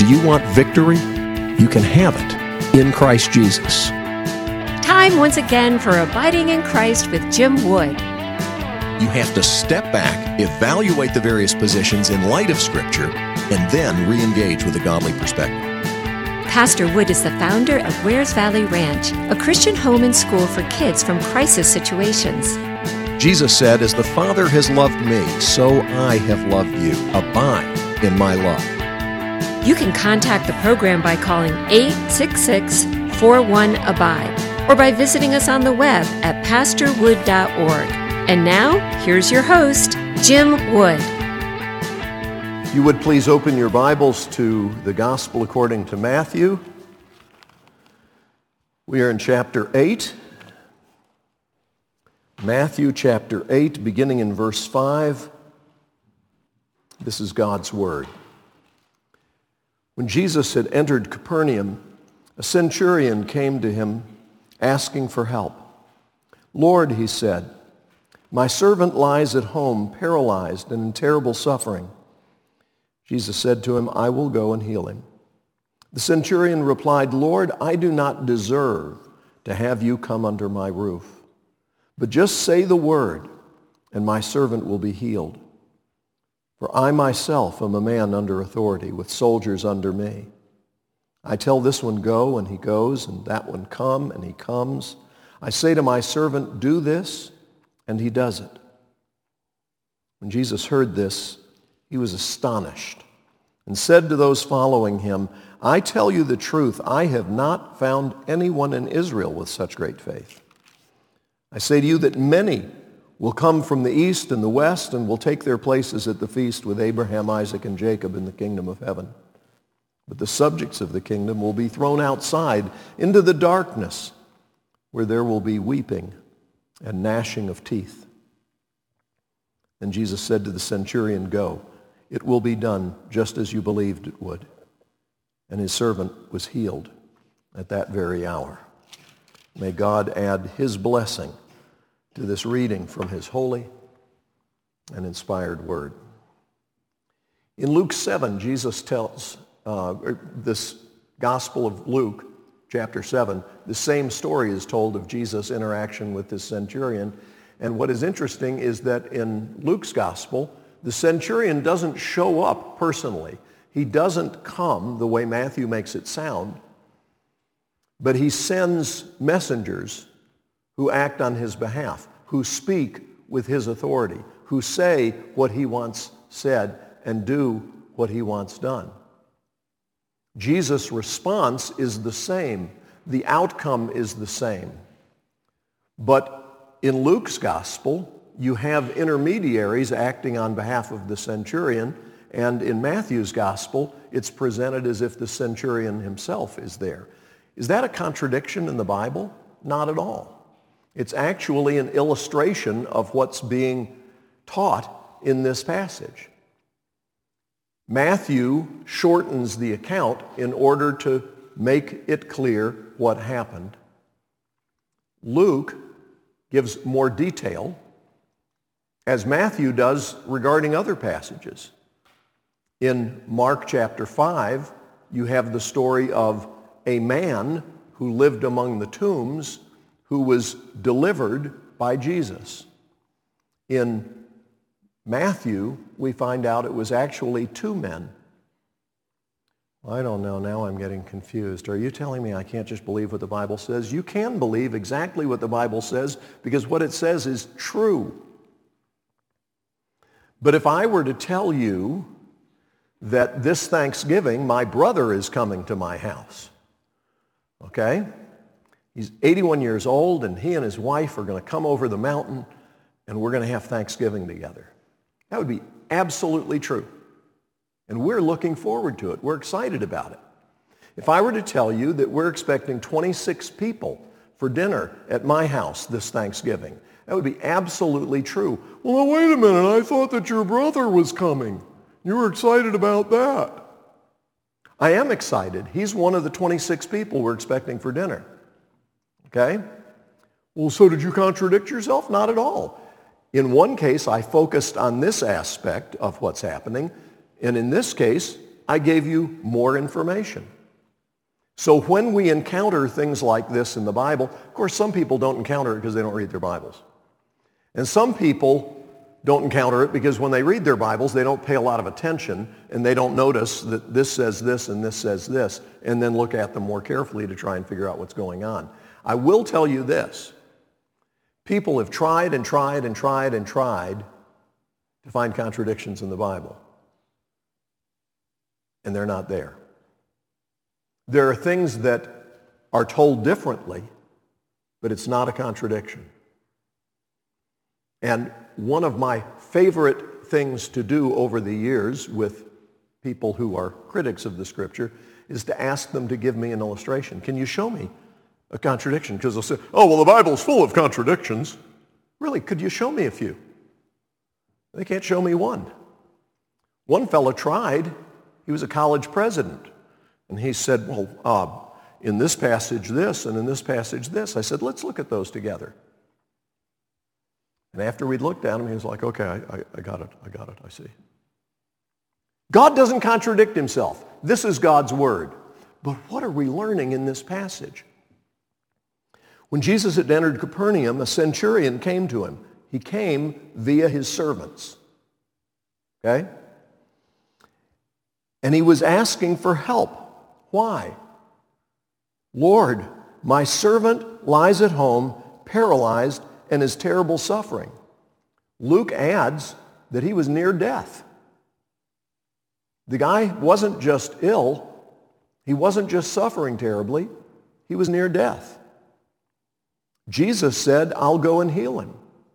Do you want victory? You can have it in Christ Jesus. Time once again for Abiding in Christ with Jim Wood. You have to step back, evaluate the various positions in light of Scripture, and then re-engage with a godly perspective. Pastor Wood is the founder of Wares Valley Ranch, a Christian home and school for kids from crisis situations. Jesus said, "As the Father has loved me, so I have loved you. Abide in my love." You can contact the program by calling 866-41-ABIDE or by visiting us on the web at pastorwood.org. And now, here's your host, Jim Wood. You would please open your Bibles to the Gospel according to Matthew. We are in chapter 8. Matthew chapter 8, beginning in verse 5. This is God's Word. When Jesus had entered Capernaum, a centurion came to him asking for help. "Lord," he said, "my servant lies at home, paralyzed and in terrible suffering." Jesus said to him, "I will go and heal him." The centurion replied, "Lord, I do not deserve to have you come under my roof. But just say the word, and my servant will be healed. For I myself am a man under authority, with soldiers under me. I tell this one, go, and he goes, and that one, come, and he comes. I say to my servant, do this, and he does it." When Jesus heard this, he was astonished and said to those following him, "I tell you the truth, I have not found anyone in Israel with such great faith. I say to you that many will come from the east and the west and will take their places at the feast with Abraham, Isaac, and Jacob in the kingdom of heaven. But the subjects of the kingdom will be thrown outside into the darkness, where there will be weeping and gnashing of teeth." Then Jesus said to the centurion, "Go, it will be done just as you believed it would." And his servant was healed at that very hour. May God add his blessing to this reading from his holy and inspired word. In Luke 7, Jesus tells this Gospel of Luke, chapter 7, the same story is told of Jesus' interaction with this centurion. And what is interesting is that in Luke's Gospel, the centurion doesn't show up personally. He doesn't come the way Matthew makes it sound, but he sends messengers who act on his behalf, who speak with his authority, who say what he wants said and do what he wants done. Jesus' response is the same. The outcome is the same. But in Luke's gospel, you have intermediaries acting on behalf of the centurion, and in Matthew's gospel, it's presented as if the centurion himself is there. Is that a contradiction in the Bible? Not at all. It's actually an illustration of what's being taught in this passage. Matthew shortens the account in order to make it clear what happened. Luke gives more detail, as Matthew does regarding other passages. In Mark chapter 5, you have the story of a man who lived among the tombs who was delivered by Jesus. In Matthew, we find out it was actually two men. I don't know, now I'm getting confused. Are you telling me I can't just believe what the Bible says? You can believe exactly what the Bible says because what it says is true. But if I were to tell you that this Thanksgiving my brother is coming to my house, okay? He's 81 years old and he and his wife are going to come over the mountain and we're going to have Thanksgiving together. That would be absolutely true. And we're looking forward to it. We're excited about it. If I were to tell you that we're expecting 26 people for dinner at my house this Thanksgiving, that would be absolutely true. Well, now, wait a minute. I thought that your brother was coming. You were excited about that. I am excited. He's one of the 26 people we're expecting for dinner. Okay? Well, so did you contradict yourself? Not at all. In one case, I focused on this aspect of what's happening, and in this case, I gave you more information. So when we encounter things like this in the Bible, of course, some people don't encounter it because they don't read their Bibles. And some people don't encounter it because when they read their Bibles, they don't pay a lot of attention and they don't notice that this says this and this says this, and then look at them more carefully to try and figure out what's going on. I will tell you this. People have tried and tried and tried and tried to find contradictions in the Bible, and they're not there. There are things that are told differently, but it's not a contradiction. And one of my favorite things to do over the years with people who are critics of the Scripture is to ask them to give me an illustration. Can you show me a contradiction? Because they'll say, oh, well, the Bible's full of contradictions. Really, could you show me a few? They can't show me one. One fellow tried. He was a college president. And he said, well, in this passage this, and in this passage this. I said, let's look at those together. And after we'd looked at him, he was like, okay, I got it, I see. God doesn't contradict himself. This is God's word. But what are we learning in this passage? When Jesus had entered Capernaum, a centurion came to him. He came via his servants. Okay? And he was asking for help. Why? Lord, my servant lies at home, paralyzed, and is terrible suffering. Luke adds that he was near death. The guy wasn't just ill. He wasn't just suffering terribly. He was near death. Jesus said, I'll go and heal him.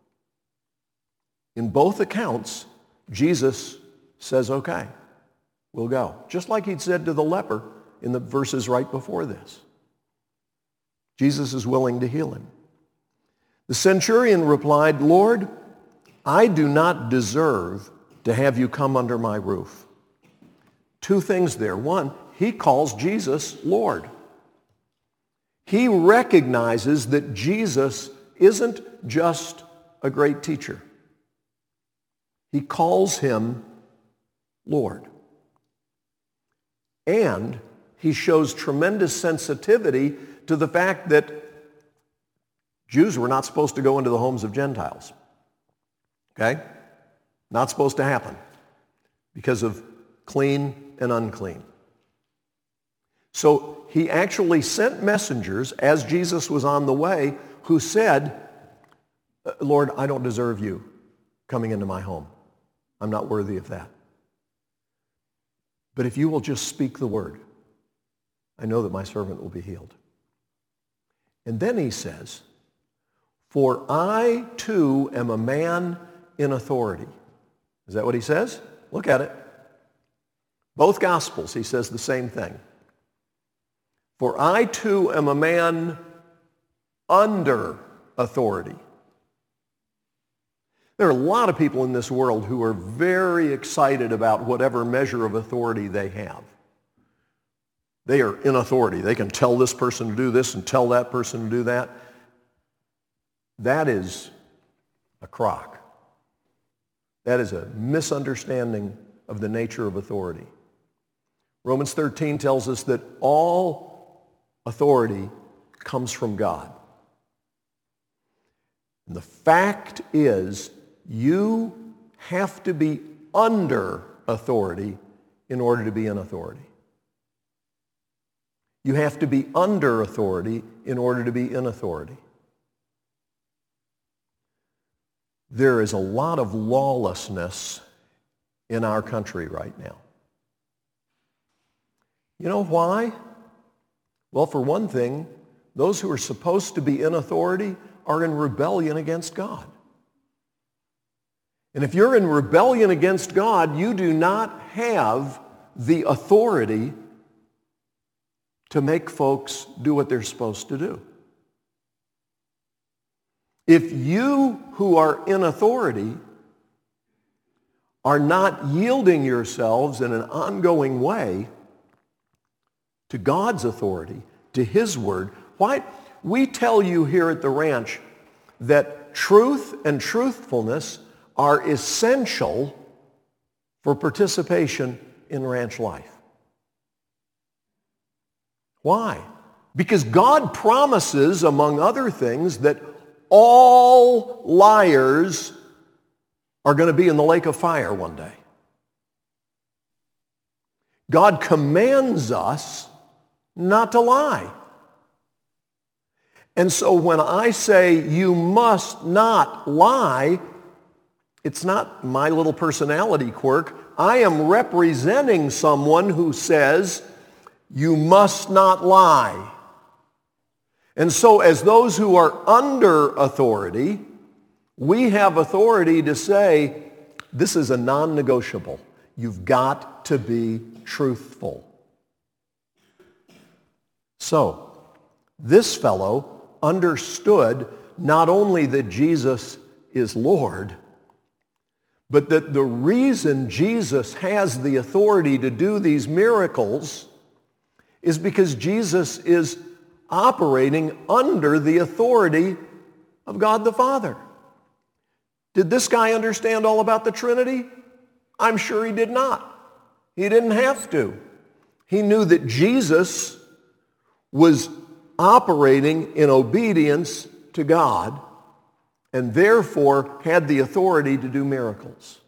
In both accounts, Jesus says, okay, we'll go. Just like he'd said to the leper in the verses right before this. Jesus is willing to heal him. The centurion replied, Lord, I do not deserve to have you come under my roof. Two things there. One, he calls Jesus Lord. He recognizes that Jesus isn't just a great teacher. He calls him Lord. And he shows tremendous sensitivity to the fact that Jews were not supposed to go into the homes of Gentiles. Okay? Not supposed to happen because of clean and unclean. So he actually sent messengers as Jesus was on the way who said, Lord, I don't deserve you coming into my home. I'm not worthy of that. But if you will just speak the word, I know that my servant will be healed. And then he says, for I too am a man in authority. Is that what he says? Look at it. Both Gospels, he says the same thing. For I too am a man under authority. There are a lot of people in this world who are very excited about whatever measure of authority they have. They are in authority. They can tell this person to do this and tell that person to do that. That is a crock. That is a misunderstanding of the nature of authority. Romans 13 tells us that all authority comes from God. And the fact is, you have to be under authority in order to be in authority. You have to be under authority in order to be in authority. There is a lot of lawlessness in our country right now. You know why? Well, for one thing, those who are supposed to be in authority are in rebellion against God. And if you're in rebellion against God, you do not have the authority to make folks do what they're supposed to do. If you who are in authority are not yielding yourselves in an ongoing way to God's authority, to his word, why? We tell you here at the ranch that truth and truthfulness are essential for participation in ranch life. Why? Because God promises, among other things, that all liars are going to be in the lake of fire one day. God commands us not to lie. And so when I say you must not lie, it's not my little personality quirk. I am representing someone who says you must not lie. And so as those who are under authority, we have authority to say, this is a non-negotiable. You've got to be truthful. So, this fellow understood not only that Jesus is Lord, but that the reason Jesus has the authority to do these miracles is because Jesus is operating under the authority of God the Father. Did this guy understand all about the Trinity? I'm sure he did not. He didn't have to. He knew that Jesus was operating in obedience to God and therefore had the authority to do miracles.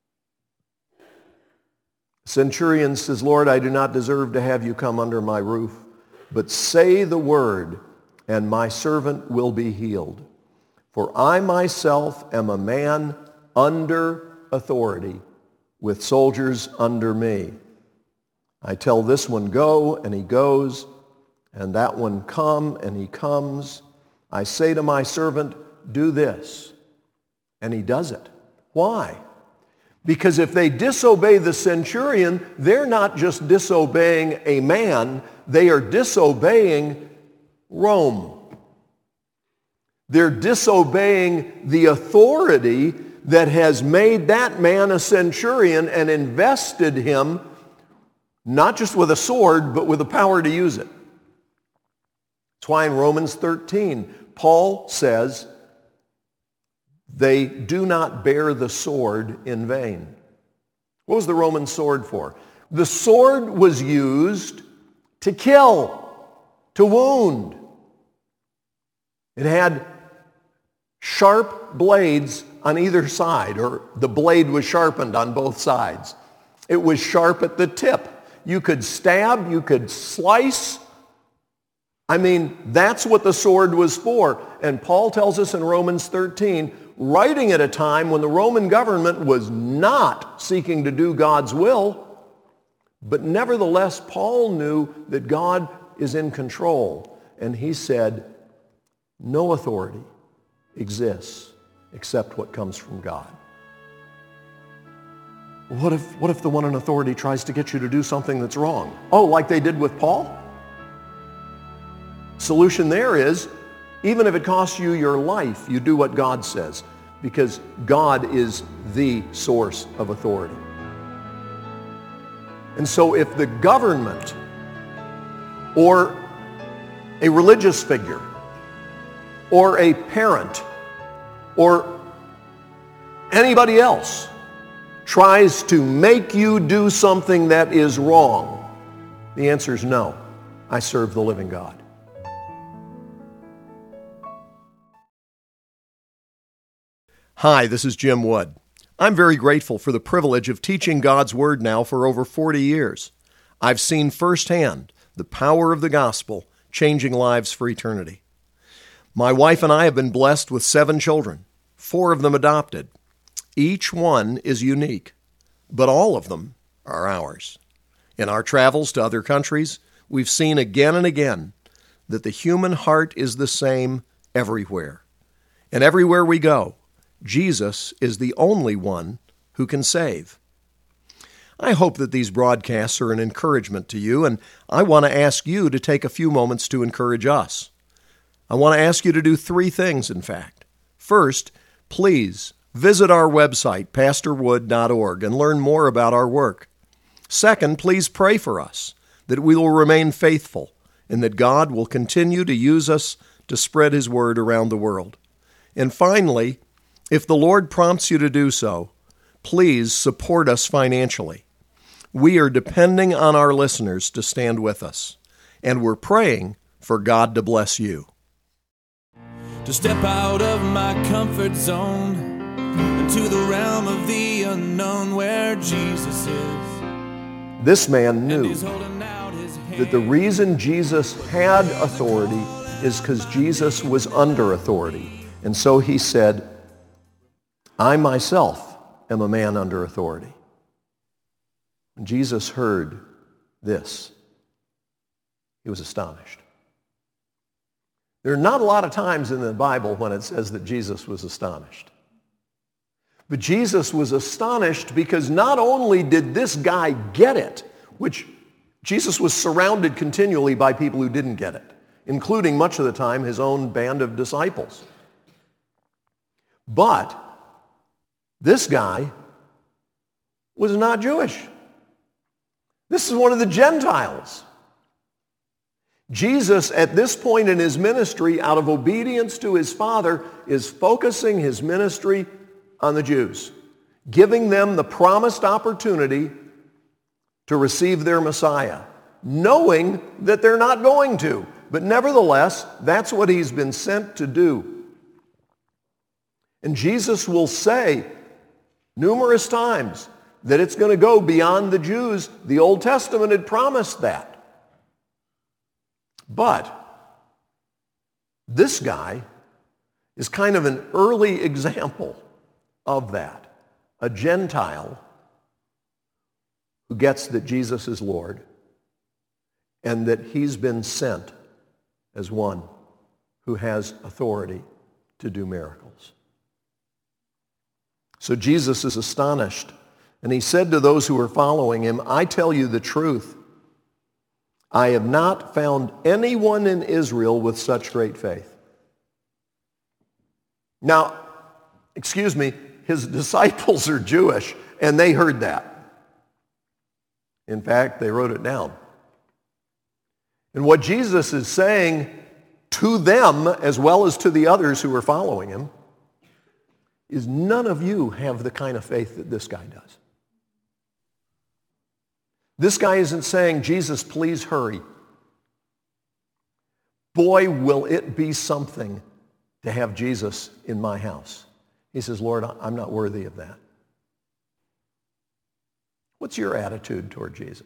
The centurion says, Lord, I do not deserve to have you come under my roof, but say the word, and my servant will be healed. For I myself am a man under authority, with soldiers under me. I tell this one, go, and he goes, and that one, come, and he comes. I say to my servant, do this, and he does it. Why? Because if they disobey the centurion, they're not just disobeying a man, they are disobeying Rome. They're disobeying the authority that has made that man a centurion and invested him not just with a sword, but with the power to use it. That's why in Romans 13, Paul says, they do not bear the sword in vain. What was the Roman sword for? The sword was used to kill, to wound. It had sharp blades on either side, or the blade was sharpened on both sides. It was sharp at the tip. You could stab, you could slice. I mean, that's what the sword was for. And Paul tells us in Romans 13, writing at a time when the Roman government was not seeking to do God's will, but nevertheless, Paul knew that God is in control. And he said, no authority exists except what comes from God. What if the one in authority tries to get you to do something that's wrong? Oh, like they did with Paul? Solution there is, even if it costs you your life, you do what God says, because God is the source of authority. And so if the government or a religious figure or a parent or anybody else tries to make you do something that is wrong, the answer is no. I serve the living God. Hi, this is Jim Wood. I'm very grateful for the privilege of teaching God's Word now for over 40 years. I've seen firsthand the power of the gospel changing lives for eternity. My wife and I have been blessed with 7 children, 4 of them adopted. Each one is unique, but all of them are ours. In our travels to other countries, we've seen again and again that the human heart is the same everywhere. And everywhere we go, Jesus is the only one who can save. I hope that these broadcasts are an encouragement to you, and I want to ask you to take a few moments to encourage us. I want to ask you to do 3 things, in fact. First, please visit our website, pastorwood.org, and learn more about our work. Second, please pray for us, that we will remain faithful, and that God will continue to use us to spread His word around the world. And finally, if the Lord prompts you to do so, please support us financially. We are depending on our listeners to stand with us. and we're praying for God to bless you. To step out of my comfort zone into the realm of the unknown where Jesus is. This man knew that the reason Jesus had authority is because Jesus was under authority. And so he said, I myself am a man under authority. When Jesus heard this, he was astonished. There are not a lot of times in the Bible when it says that Jesus was astonished. But Jesus was astonished because not only did this guy get it, which Jesus was surrounded continually by people who didn't get it, including much of the time his own band of disciples. But this guy was not Jewish. This is one of the Gentiles. Jesus, at this point in his ministry, out of obedience to his Father, is focusing his ministry on the Jews, giving them the promised opportunity to receive their Messiah, knowing that they're not going to. But nevertheless, that's what he's been sent to do. And Jesus will say numerous times that it's going to go beyond the Jews. The Old Testament had promised that. But this guy is kind of an early example of that. A Gentile who gets that Jesus is Lord and that he's been sent as one who has authority to do miracles. So Jesus is astonished, and he said to those who were following him, I tell you the truth. I have not found anyone in Israel with such great faith. Now, excuse me, his disciples are Jewish, and they heard that. In fact, they wrote it down. And what Jesus is saying to them, as well as to the others who are following him, is none of you have the kind of faith that this guy does. This guy isn't saying, Jesus, please hurry. Boy, will it be something to have Jesus in my house. He says, Lord, I'm not worthy of that. What's your attitude toward Jesus?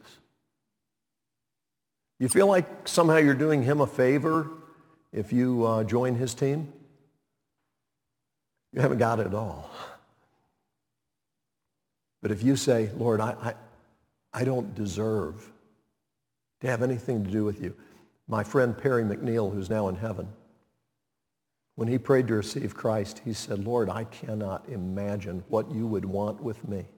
You feel like somehow you're doing him a favor if you join his team? You haven't got it at all. But if you say, Lord, I don't deserve to have anything to do with you. My friend Perry McNeil, who's now in heaven, when he prayed to receive Christ, he said, Lord, I cannot imagine what you would want with me.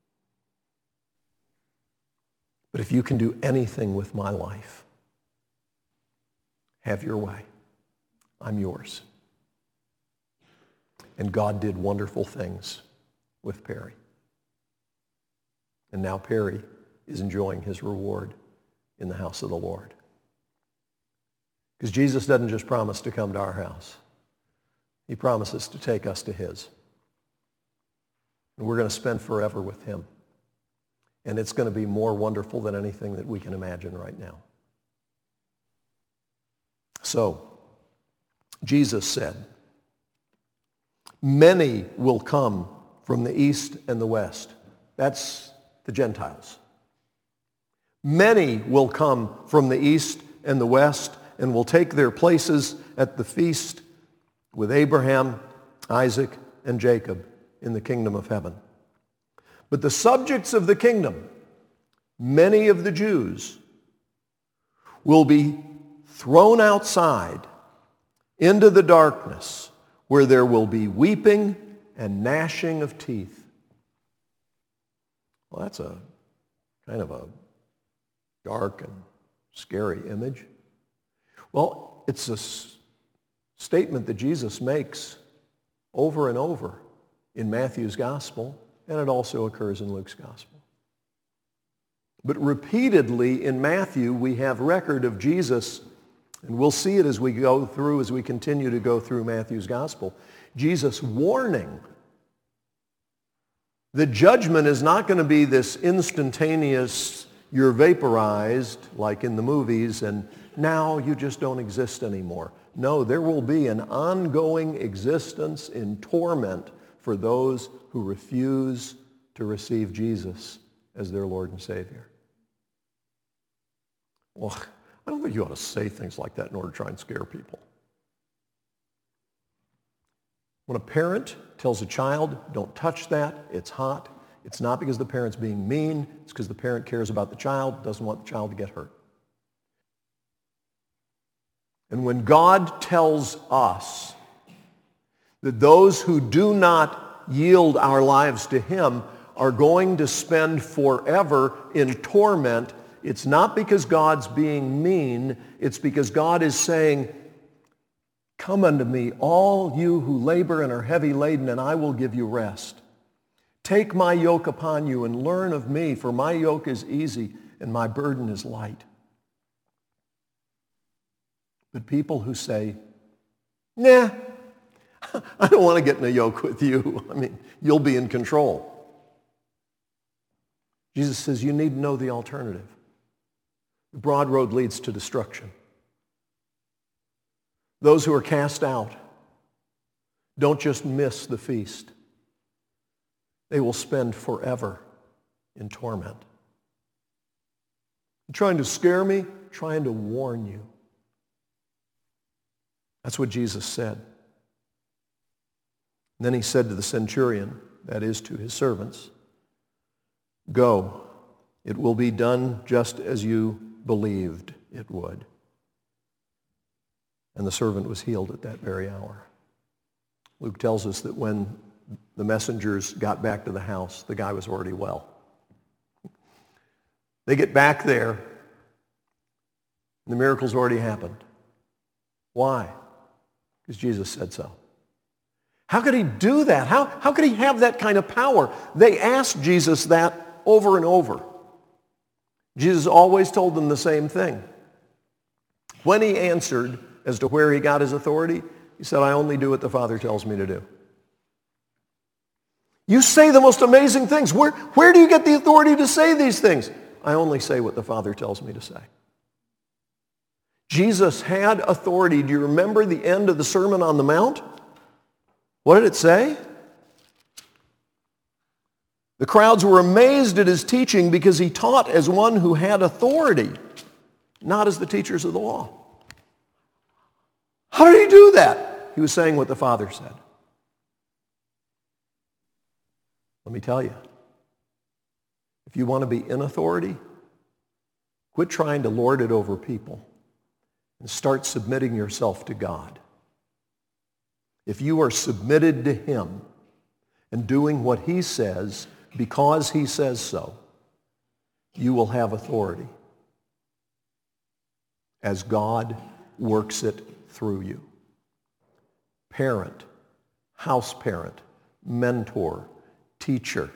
But if you can do anything with my life, have your way. I'm yours. And God did wonderful things with Perry. And now Perry is enjoying his reward in the house of the Lord. Because Jesus doesn't just promise to come to our house. He promises to take us to his. And we're going to spend forever with him. And it's going to be more wonderful than anything that we can imagine right now. So, Jesus said, many will come from the east and the west. That's the Gentiles. Many will come from the east and the west and will take their places at the feast with Abraham, Isaac, and Jacob in the kingdom of heaven. But the subjects of the kingdom, many of the Jews, will be thrown outside into the darkness where there will be weeping and gnashing of teeth. Well, that's a kind of a dark and scary image. Well, it's a statement that Jesus makes over and over in Matthew's gospel, and it also occurs in Luke's gospel. But repeatedly in Matthew, we have record of Jesus, and we'll see it as we continue to go through Matthew's gospel, Jesus warning the judgment is not going to be this instantaneous, you're vaporized like in the movies, and now you just don't exist anymore. No, there will be an ongoing existence in torment for those who refuse to receive Jesus as their Lord and Savior. Well, I don't think you ought to say things like that in order to try and scare people. When a parent tells a child, don't touch that, it's hot, it's not because the parent's being mean, it's because the parent cares about the child, doesn't want the child to get hurt. And when God tells us that those who do not yield our lives to him are going to spend forever in torment, it's not because God's being mean, it's because God is saying, come unto me, all you who labor and are heavy laden, and I will give you rest. Take my yoke upon you and learn of me, for my yoke is easy and my burden is light. But people who say, nah, I don't want to get in a yoke with you. I mean, you'll be in control. Jesus says you need to know the alternative. The broad road leads to destruction. Those who are cast out don't just miss the feast. They will spend forever in torment. You're trying to scare me? Trying to warn you. That's what Jesus said. And then he said to the centurion, that is to his servants, go, it will be done just as you believed it would. And the servant was healed at that very hour. Luke tells us that when the messengers got back to the house, the guy was already well. They get back there, and the miracle's already happened. Why? Because Jesus said so. How could he do that? How could he have that kind of power? They asked Jesus that over and over. Jesus always told them the same thing. When he answered as to where he got his authority, he said, I only do what the Father tells me to do. You say the most amazing things. Where do you get the authority to say these things? I only say what the Father tells me to say. Jesus had authority. Do you remember the end of the Sermon on the Mount? What did it say? The crowds were amazed at his teaching because he taught as one who had authority, not as the teachers of the law. How did he do that? He was saying what the Father said. Let me tell you, if you want to be in authority, quit trying to lord it over people and start submitting yourself to God. If you are submitted to him and doing what he says because he says so, you will have authority as God works it through you. Parent, house parent, mentor, teacher.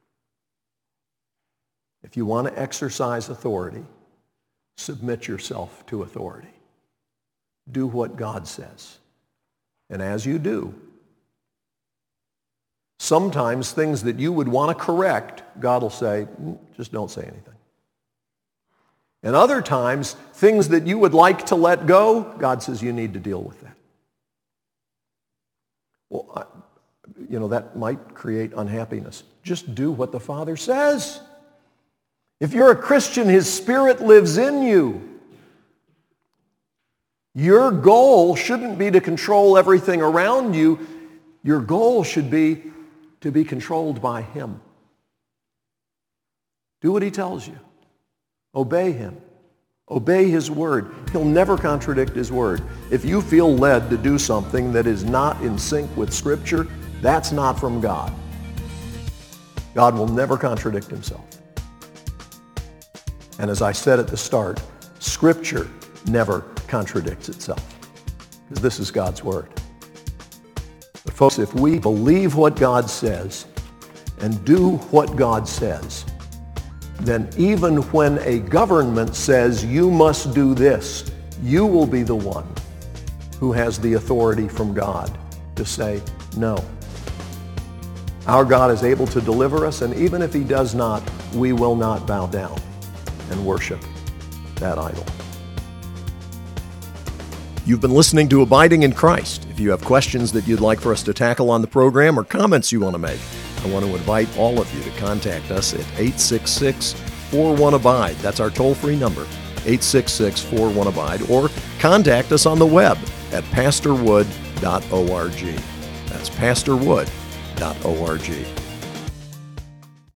If you want to exercise authority, submit yourself to authority. Do what God says. And as you do, sometimes things that you would want to correct, God will say, just don't say anything. And other times, things that you would like to let go, God says you need to deal with that. Well, that might create unhappiness. Just do what the Father says. If you're a Christian, his Spirit lives in you. Your goal shouldn't be to control everything around you. Your goal should be to be controlled by him. Do what he tells you. Obey him. Obey his word. He'll never contradict his word. If you feel led to do something that is not in sync with Scripture, that's not from God. God will never contradict himself. And as I said at the start, Scripture never contradicts itself, because this is God's word. But folks, if we believe what God says and do what God says, then even when a government says you must do this, you will be the one who has the authority from God to say no. Our God is able to deliver us, and even if he does not, we will not bow down and worship that idol. You've been listening to Abiding in Christ. If you have questions that you'd like for us to tackle on the program or comments you want to make, I want to invite all of you to contact us at 866-41-ABIDE. That's our toll-free number, 866-41-ABIDE, or contact us on the web at pastorwood.org. That's pastorwood.org.